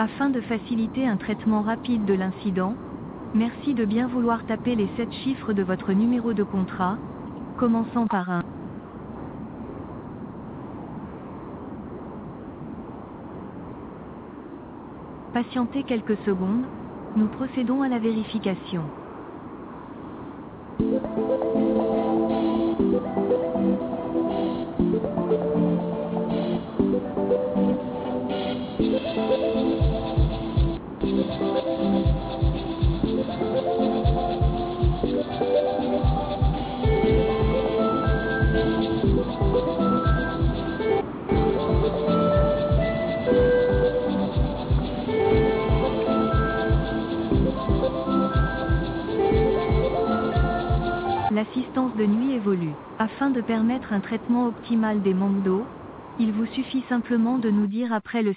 Afin de faciliter un traitement rapide de l'incident, merci de bien vouloir taper les 7 chiffres de votre numéro de contrat, commençant par un. Patientez quelques secondes, nous procédons à la vérification. L'assistance de nuit évolue. Afin de permettre un traitement optimal des manques d'eau, il vous suffit simplement de nous dire après le